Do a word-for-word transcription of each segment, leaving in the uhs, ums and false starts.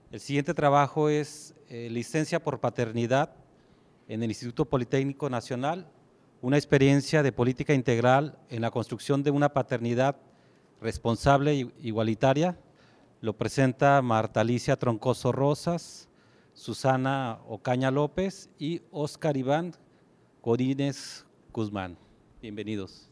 El siguiente trabajo es eh, licencia por paternidad en el Instituto Politécnico Nacional, una experiencia de política integral en la construcción de una paternidad responsable e igualitaria. Lo presenta Marta Alicia Troncoso Rosas, Susana Ocaña López y Óscar Iván Godínez Guzmán. Bienvenidos.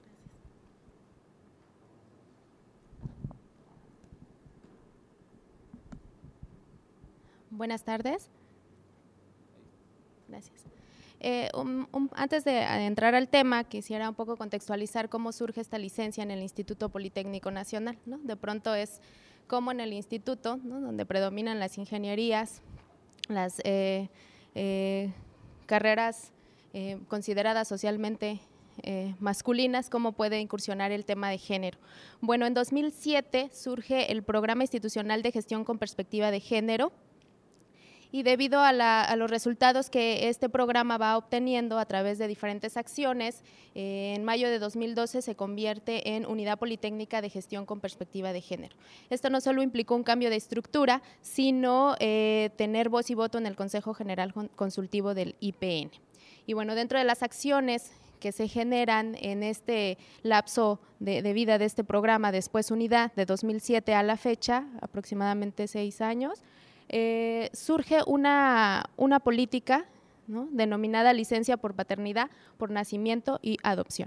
Buenas tardes. Gracias. Eh, um, um, antes de entrar al tema, quisiera un poco contextualizar cómo surge esta licencia en el Instituto Politécnico Nacional, ¿no? De pronto es como en el instituto, ¿no?, donde predominan las ingenierías, las eh, eh, carreras eh, consideradas socialmente eh, masculinas, cómo puede incursionar el tema de género. Bueno, en dos mil siete surge el Programa Institucional de Gestión con Perspectiva de Género, y debido a, la, a los resultados que este programa va obteniendo a través de diferentes acciones, eh, en mayo de dos mil doce se convierte en Unidad Politécnica de Gestión con Perspectiva de Género. Esto no solo implicó un cambio de estructura, sino eh, tener voz y voto en el Consejo General Consultivo del I P N. Y bueno, dentro de las acciones que se generan en este lapso de, de vida de este programa, después Unidad, de dos mil siete a la fecha, aproximadamente seis años, Eh, surge una, una política, ¿no?, denominada licencia por paternidad, por nacimiento y adopción.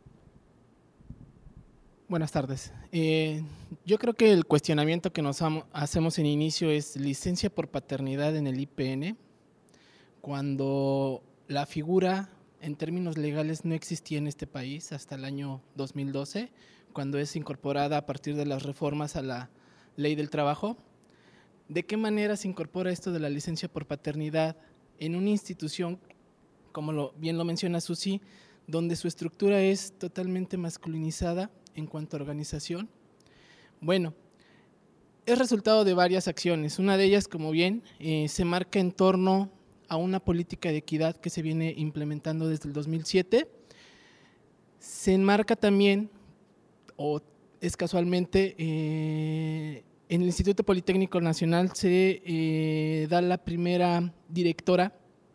Buenas tardes. Eh, yo creo que el cuestionamiento que nos hacemos en inicio es licencia por paternidad en el I P N, cuando la figura en términos legales no existía en este país hasta el año dos mil doce, cuando es incorporada a partir de las reformas a la Ley del Trabajo. ¿De qué manera se incorpora esto de la licencia por paternidad en una institución, como lo, bien lo menciona Susi, donde su estructura es totalmente masculinizada en cuanto a organización? Bueno, es resultado de varias acciones. Una de ellas, como bien, eh, se marca en torno a una política de equidad que se viene implementando desde el dos mil siete. Se enmarca también, o es casualmente, eh, en el Instituto Politécnico Nacional se eh, da la primera directora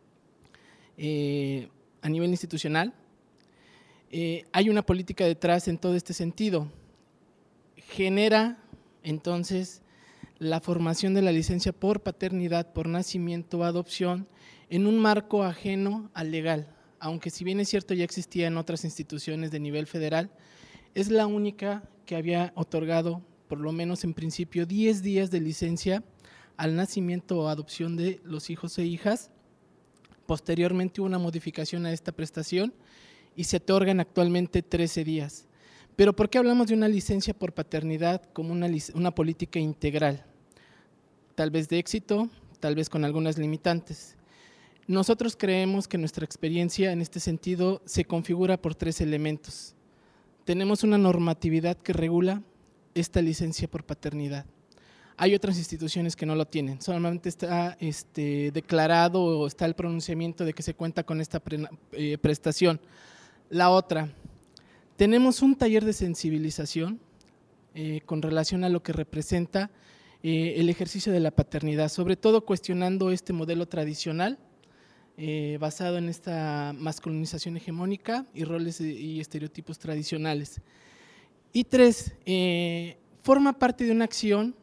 eh, a nivel institucional. Eh, hay una política detrás en todo este sentido. Genera entonces la formación de la licencia por paternidad, por nacimiento o adopción en un marco ajeno al legal, aunque si bien es cierto ya existía en otras instituciones de nivel federal, es la única que había otorgado, por lo menos en principio, diez días de licencia al nacimiento o adopción de los hijos e hijas. Posteriormente hubo una modificación a esta prestación y se otorgan actualmente trece días. Pero ¿por qué hablamos de una licencia por paternidad como una, una política integral? Tal vez de éxito, tal vez con algunas limitantes. Nosotros creemos que nuestra experiencia en este sentido se configura por tres elementos. Tenemos una normatividad que regula esta licencia por paternidad. Hay otras instituciones que no lo tienen, solamente está este, declarado o está el pronunciamiento de que se cuenta con esta pre, eh, prestación. La otra, tenemos un taller de sensibilización eh, con relación a lo que representa eh, el ejercicio de la paternidad, sobre todo cuestionando este modelo tradicional eh, basado en esta masculinización hegemónica y roles y estereotipos tradicionales. Y tres, eh, forma parte de una acción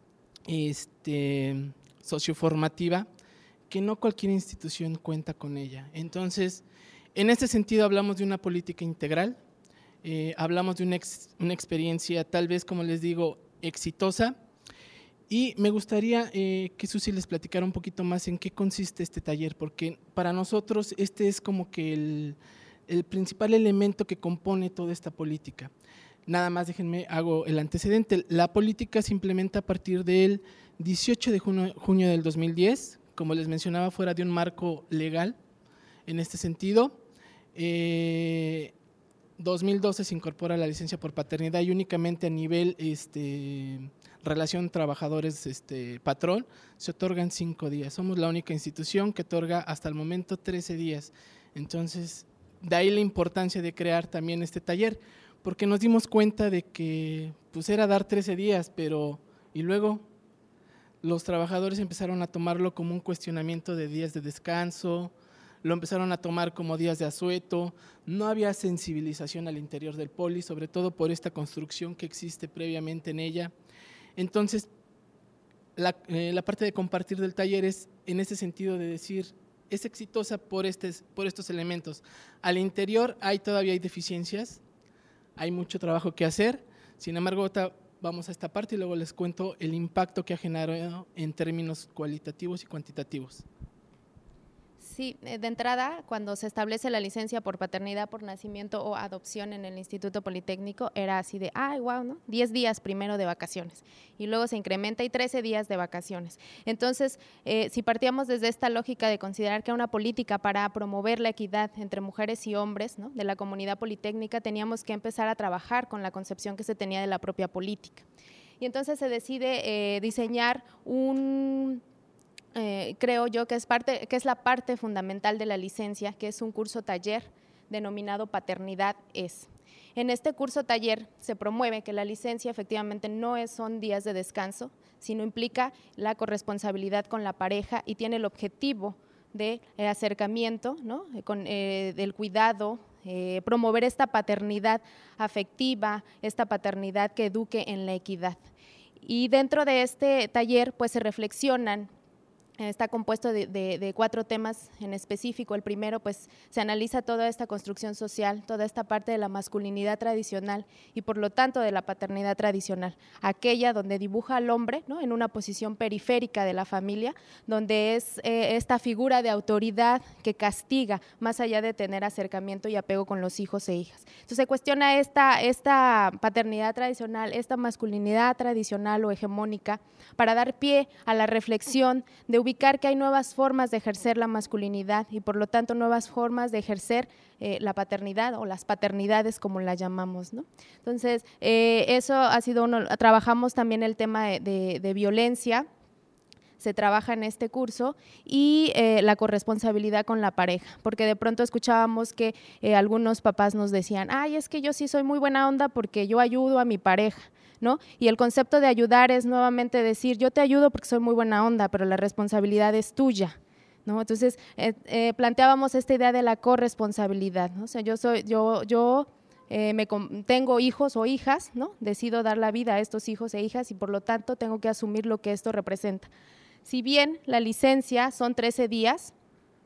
este, socioformativa que no cualquier institución cuenta con ella. Entonces, en este sentido hablamos de una política integral, eh, hablamos de una, ex, una experiencia tal vez, como les digo, exitosa, y me gustaría eh, que Susi les platicara un poquito más en qué consiste este taller, porque para nosotros este es como que el, el principal elemento que compone toda esta política. Nada más déjenme, hago el antecedente. La política se implementa a partir del dieciocho de junio, junio del dos mil diez, como les mencionaba, fuera de un marco legal en este sentido. Eh, dos mil doce se incorpora la licencia por paternidad y únicamente a nivel este, relación trabajadores este, patrón se otorgan cinco días. Somos la única institución que otorga hasta el momento trece días. Entonces, de ahí la importancia de crear también este taller, porque nos dimos cuenta de que pues era dar trece días, pero y luego los trabajadores empezaron a tomarlo como un cuestionamiento de días de descanso, lo empezaron a tomar como días de asueto, no había sensibilización al interior del poli, sobre todo por esta construcción que existe previamente en ella. Entonces, la, eh, la parte de compartir del taller es en ese sentido de decir, es exitosa por, este, por estos elementos. Al interior hay todavía hay deficiencias, hay mucho trabajo que hacer, sin embargo, ahorita vamos a esta parte y luego les cuento el impacto que ha generado en términos cualitativos y cuantitativos. Sí, de entrada, cuando se establece la licencia por paternidad, por nacimiento o adopción en el Instituto Politécnico, era así de, ay, wow, ¿no? diez días primero de vacaciones, y luego se incrementa y trece días de vacaciones. Entonces, eh, si partíamos desde esta lógica de considerar que era una política para promover la equidad entre mujeres y hombres, ¿no?, de la comunidad politécnica, teníamos que empezar a trabajar con la concepción que se tenía de la propia política. Y entonces se decide eh, diseñar un… Eh, creo yo que es, parte, que es la parte fundamental de la licencia, que es un curso taller denominado Paternidad es. En este curso taller se promueve que la licencia efectivamente no es, son días de descanso, sino implica la corresponsabilidad con la pareja y tiene el objetivo de eh, acercamiento, ¿no?, con, eh, del cuidado, eh, promover esta paternidad afectiva, esta paternidad que eduque en la equidad. Y dentro de este taller pues se reflexionan. Está compuesto de, de, de cuatro temas en específico. El primero, pues, se analiza toda esta construcción social, toda esta parte de la masculinidad tradicional y, por lo tanto, de la paternidad tradicional, aquella donde dibuja al hombre, ¿no?, en una posición periférica de la familia, donde es eh, esta figura de autoridad que castiga, más allá de tener acercamiento y apego con los hijos e hijas. Entonces, se cuestiona esta, esta paternidad tradicional, esta masculinidad tradicional o hegemónica, para dar pie a la reflexión de ubicar que hay nuevas formas de ejercer la masculinidad y por lo tanto nuevas formas de ejercer eh, la paternidad o las paternidades como la llamamos, ¿no? Entonces, eh, eso ha sido uno, trabajamos también el tema de, de, de violencia, se trabaja en este curso y eh, la corresponsabilidad con la pareja, porque de pronto escuchábamos que eh, algunos papás nos decían, ay, es que yo sí soy muy buena onda porque yo ayudo a mi pareja, ¿no? Y el concepto de ayudar es nuevamente decir, yo te ayudo porque soy muy buena onda, pero la responsabilidad es tuya, ¿no? Entonces, eh, eh, planteábamos esta idea de la corresponsabilidad, ¿no? O sea, yo soy, yo, yo eh, me, tengo hijos o hijas, ¿no? Decido dar la vida a estos hijos e hijas y por lo tanto tengo que asumir lo que esto representa. Si bien la licencia son trece días,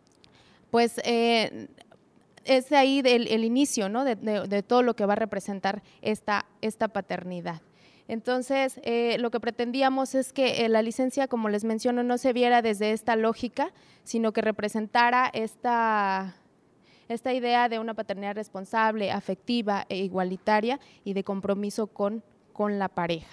pues eh, es ahí el, el inicio, ¿no?, de, de, de todo lo que va a representar esta, esta paternidad. Entonces, eh, lo que pretendíamos es que eh, la licencia, como les menciono, no se viera desde esta lógica, sino que representara esta, esta idea de una paternidad responsable, afectiva e igualitaria y de compromiso con, con la pareja.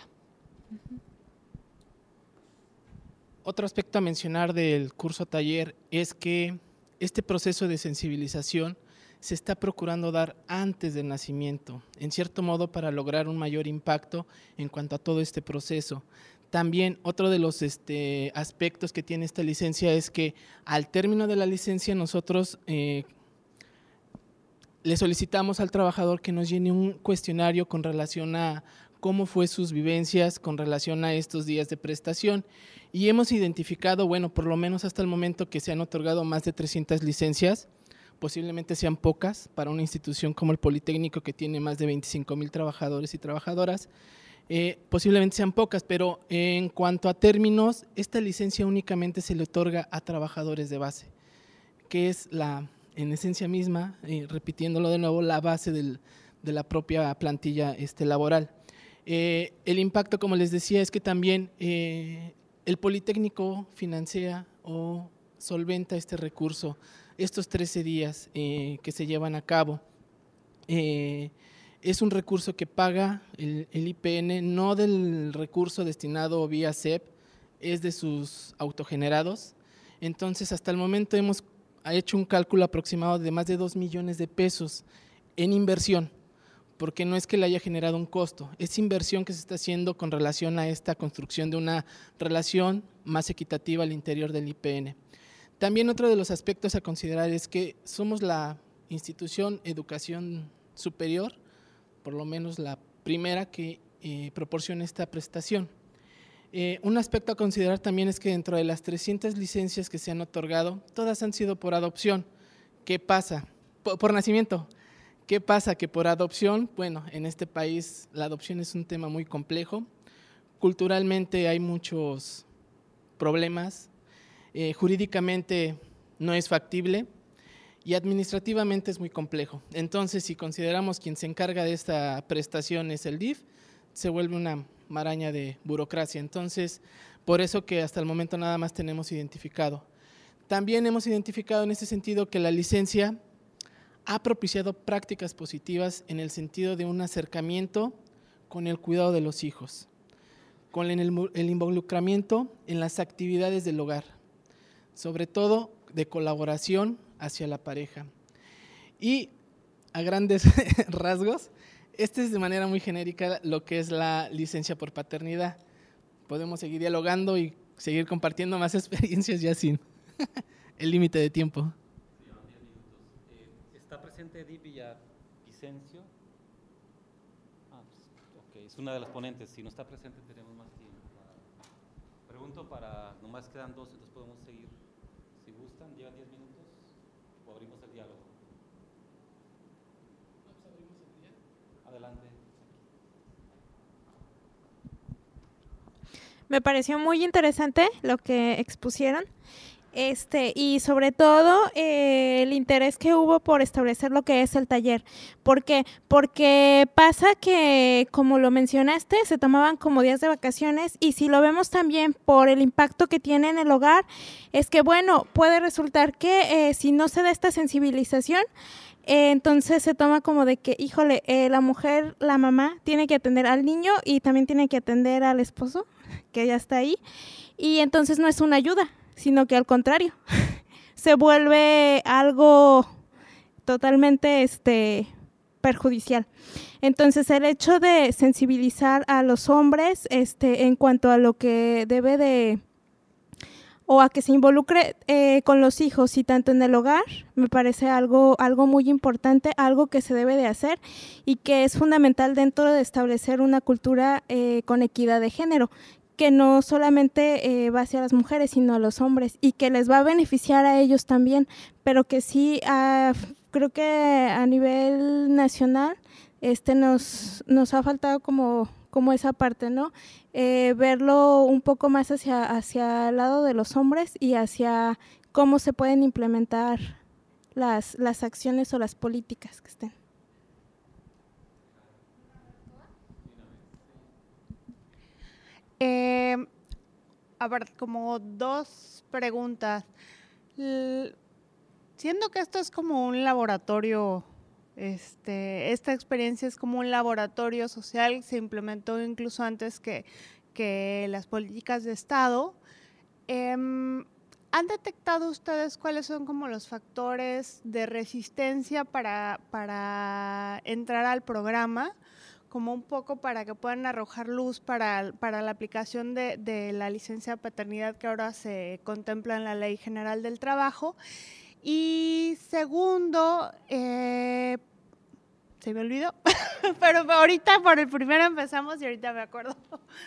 Otro aspecto a mencionar del curso taller es que este proceso de sensibilización se está procurando dar antes del nacimiento, en cierto modo para lograr un mayor impacto en cuanto a todo este proceso. También otro de los este, aspectos que tiene esta licencia es que al término de la licencia nosotros eh, le solicitamos al trabajador que nos llene un cuestionario con relación a cómo fue sus vivencias con relación a estos días de prestación y hemos identificado, bueno, por lo menos hasta el momento que se han otorgado más de trescientas licencias, posiblemente sean pocas para una institución como el Politécnico que tiene más de veinticinco mil trabajadores y trabajadoras, eh, posiblemente sean pocas, pero en cuanto a términos, esta licencia únicamente se le otorga a trabajadores de base, que es la, en esencia misma, eh, repitiéndolo de nuevo, la base del, de la propia plantilla este, laboral. Eh, el impacto, como les decía, es que también eh, el Politécnico financia o solventa este recurso, estos trece días eh, que se llevan a cabo. Eh, es un recurso que paga el, el I P N, no del recurso destinado vía C E P, es de sus autogenerados. Entonces, hasta el momento hemos hecho un cálculo aproximado de más de dos millones de pesos en inversión, porque no es que le haya generado un costo, es inversión que se está haciendo con relación a esta construcción de una relación más equitativa al interior del I P N. También otro de los aspectos a considerar es que somos la institución de educación superior, por lo menos la primera que eh, proporciona esta prestación. Eh, un aspecto a considerar también es que dentro de las trescientas licencias que se han otorgado, todas han sido por adopción. ¿Qué pasa? Por, por nacimiento. ¿Qué pasa? Que por adopción, bueno, en este país la adopción es un tema muy complejo. Culturalmente hay muchos problemas, eh, jurídicamente no es factible y administrativamente es muy complejo. Entonces, si consideramos quien se encarga de esta prestación es el D I F, se vuelve una maraña de burocracia. Entonces, por eso que hasta el momento nada más tenemos identificado. También hemos identificado en este sentido que la licencia ha propiciado prácticas positivas en el sentido de un acercamiento con el cuidado de los hijos, con el, el involucramiento en las actividades del hogar, sobre todo de colaboración hacia la pareja. Y a grandes rasgos, esta es de manera muy genérica lo que es la licencia por paternidad. Podemos seguir dialogando y seguir compartiendo más experiencias ya sin el límite de tiempo. Sí, a diez minutos. Eh, ¿Está presente Edith Villavicencio? Ah, pues, ok, es una de las ponentes. Si no está presente tenemos más tiempo. Para... Pregunto para, nomás quedan dos, entonces podemos seguir. Si gustan, llevan diez minutos o abrimos el diálogo. Adelante. Me pareció muy interesante lo que expusieron, este y sobre todo eh, el interés que hubo por establecer lo que es el taller. ¿Por qué? Porque pasa que, como lo mencionaste, se tomaban como días de vacaciones y si lo vemos también por el impacto que tiene en el hogar, es que bueno, puede resultar que eh, si no se da esta sensibilización, Eh, entonces se toma como de que, híjole, eh, la mujer, la mamá, tiene que atender al niño y también tiene que atender al esposo, que ya está ahí, y entonces no es una ayuda, sino que al contrario, se vuelve algo totalmente este, perjudicial. Entonces el hecho de sensibilizar a los hombres este, en cuanto a lo que debe de o a que se involucre eh, con los hijos y tanto en el hogar, me parece algo, algo muy importante, algo que se debe de hacer y que es fundamental dentro de establecer una cultura eh, con equidad de género, que no solamente eh, va hacia las mujeres, sino a los hombres y que les va a beneficiar a ellos también, pero que sí, uh, creo que a nivel nacional este, nos, nos ha faltado como... como esa parte, ¿no? Eh, verlo un poco más hacia, hacia el lado de los hombres y hacia cómo se pueden implementar las, las acciones o las políticas que estén. Eh, a ver, como dos preguntas. L- siendo que esto es como un laboratorio, Este, esta experiencia es como un laboratorio social, se implementó incluso antes que, que las políticas de Estado. Eh, ¿Han detectado ustedes cuáles son como los factores de resistencia para, para entrar al programa? Como un poco para que puedan arrojar luz para, para la aplicación de, de la licencia de paternidad que ahora se contempla en la Ley General del Trabajo. Y segundo, eh, se me olvidó, pero ahorita por el primero empezamos y ahorita me acuerdo.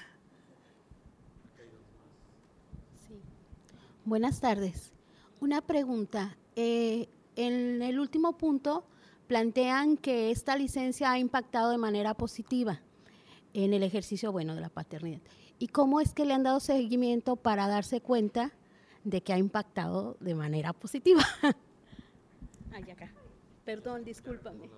Sí. Buenas tardes. Una pregunta. Eh, en el último punto plantean que esta licencia ha impactado de manera positiva en el ejercicio, bueno, de la paternidad. ¿Y cómo es que le han dado seguimiento para darse cuenta de que ha impactado de manera positiva? Ay, acá. Perdón, discúlpame.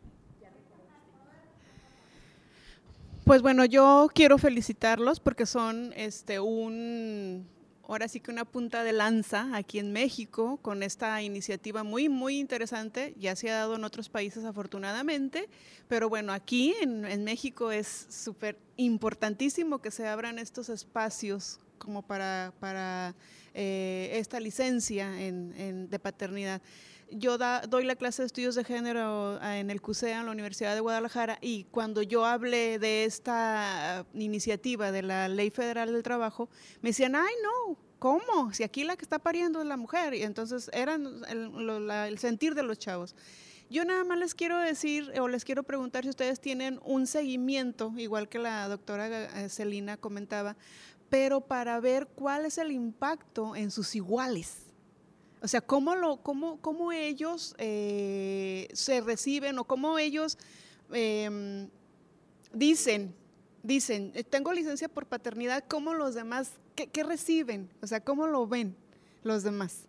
Pues bueno, yo quiero felicitarlos porque son este un ahora sí que una punta de lanza aquí en México con esta iniciativa muy, muy interesante. Ya se ha dado en otros países afortunadamente, pero bueno, aquí en, en México es súper importantísimo que se abran estos espacios como para, para eh, esta licencia en, en, de paternidad. Yo da, doy la clase de estudios de género en el CUSEA, en la Universidad de Guadalajara, y cuando yo hablé de esta iniciativa de la Ley Federal del Trabajo, me decían, ay, no, ¿cómo? Si aquí la que está pariendo es la mujer. Y entonces era el, el sentir de los chavos. Yo nada más les quiero decir o les quiero preguntar si ustedes tienen un seguimiento, igual que la doctora Celina comentaba, pero para ver cuál es el impacto en sus iguales. O sea, cómo, lo, cómo, cómo ellos eh, se reciben o cómo ellos eh, dicen, dicen, tengo licencia por paternidad, ¿cómo los demás, qué, qué reciben? O sea, ¿cómo lo ven los demás?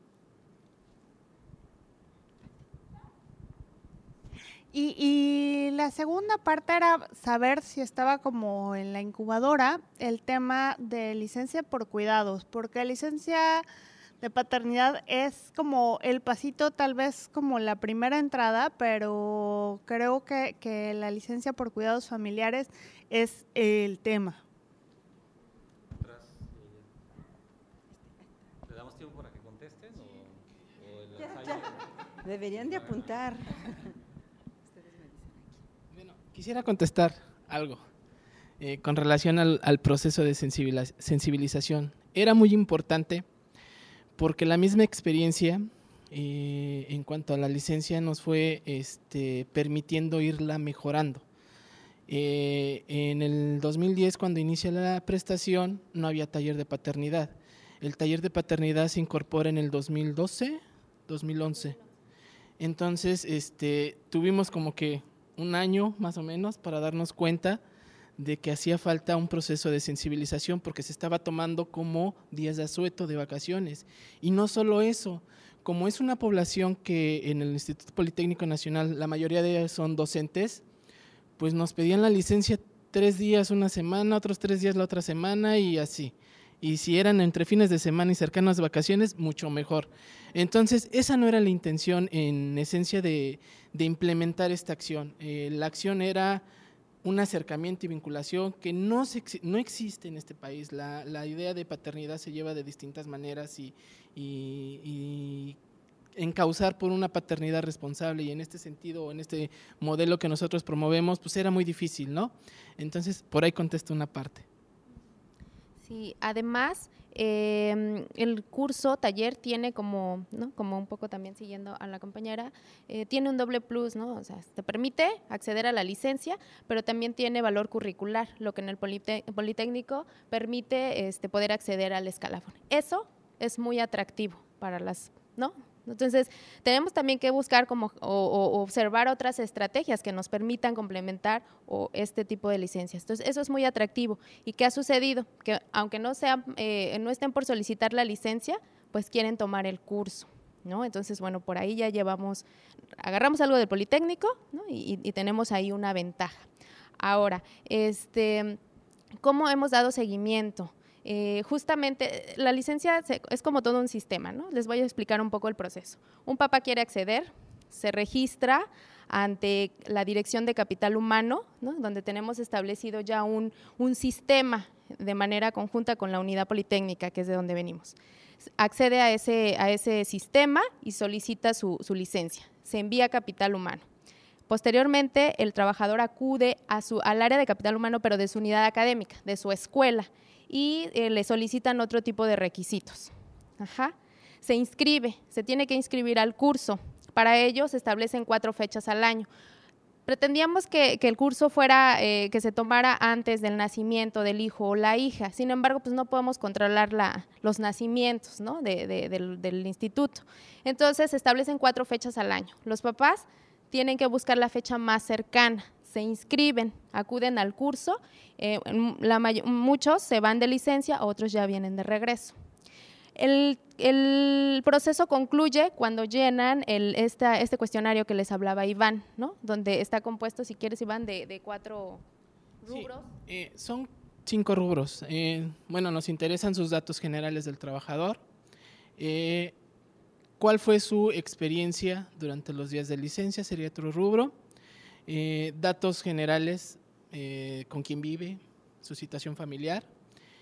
Y, y la segunda parte era saber si estaba como en la incubadora el tema de licencia por cuidados, porque licencia de paternidad es como el pasito, tal vez como la primera entrada, pero creo que, que la licencia por cuidados familiares es el tema. ¿Le damos tiempo para que contesten o, o el Ya, ensayo? ya. Deberían de apuntar. Bueno, quisiera contestar algo eh, con relación al, al proceso de sensibilización. Era muy importante porque la misma experiencia eh, en cuanto a la licencia nos fue este, permitiendo irla mejorando. Eh, en el dos mil diez, cuando inicia la prestación, no había taller de paternidad. El taller de paternidad se incorpora en el dos mil doce, dos mil once. Entonces, este, tuvimos como que un año más o menos para darnos cuenta de que hacía falta un proceso de sensibilización porque se estaba tomando como días de asueto, de vacaciones. Y no solo eso, como es una población que en el Instituto Politécnico Nacional la mayoría de ellos son docentes, pues nos pedían la licencia tres días una semana, otros tres días la otra semana y así. Y si eran entre fines de semana y cercanas vacaciones, mucho mejor. Entonces, esa no era la intención en esencia de, de implementar esta acción. Eh, la acción era un acercamiento y vinculación que no, se, no existe en este país. La, la idea de paternidad se lleva de distintas maneras y, y, y encauzar por una paternidad responsable, y en este sentido, en este modelo que nosotros promovemos, pues era muy difícil, ¿no? Entonces, por ahí contesto una parte. Sí, además, eh, el curso, taller, tiene como, ¿no? Como un poco también siguiendo a la compañera, eh, tiene un doble plus, ¿no? O sea, te permite acceder a la licencia, pero también tiene valor curricular, lo que en el Polite- Politécnico permite este, poder acceder al escalafón. Eso es muy atractivo para las, ¿no? Entonces, tenemos también que buscar como o, o observar otras estrategias que nos permitan complementar o este tipo de licencias. Entonces, eso es muy atractivo. ¿Y qué ha sucedido? Que aunque no sea, eh, no estén por solicitar la licencia, pues quieren tomar el curso, ¿no? Entonces, bueno, por ahí ya llevamos, agarramos algo del Politécnico, ¿no? y, y tenemos ahí una ventaja. Ahora, este, ¿cómo hemos dado seguimiento? Eh, justamente la licencia se, es como todo un sistema, ¿no? Les voy a explicar un poco el proceso. Un papá quiere acceder, se registra ante la Dirección de Capital Humano, ¿no? Donde tenemos establecido ya un, un sistema de manera conjunta con la Unidad Politécnica, que es de donde venimos. Accede a ese, a ese sistema y solicita su, su licencia. Se envía a Capital Humano. Posteriormente, el trabajador acude a su, al área de Capital Humano, pero de su unidad académica, de su escuela, y eh, le solicitan otro tipo de requisitos. Ajá. Se inscribe, se tiene que inscribir al curso. Para ello se establecen cuatro fechas al año. Pretendíamos que, que el curso fuera, eh, que se tomara antes del nacimiento del hijo o la hija. Sin embargo, pues no podemos controlar la, los nacimientos, ¿no? de, de, del, del instituto. Entonces se establecen cuatro fechas al año. Los papás tienen que buscar la fecha más cercana. Se inscriben, acuden al curso, eh, la may- muchos se van de licencia, otros ya vienen de regreso. El, el proceso concluye cuando llenan el, esta, este cuestionario que les hablaba Iván, ¿no? Donde está compuesto, si quieres, Iván, de, de cuatro rubros. Sí, eh, son cinco rubros. Eh, bueno, nos interesan sus datos generales del trabajador. Eh, ¿Cuál fue su experiencia durante los días de licencia? Sería otro rubro. Eh, datos generales, eh, con quién vive, su situación familiar.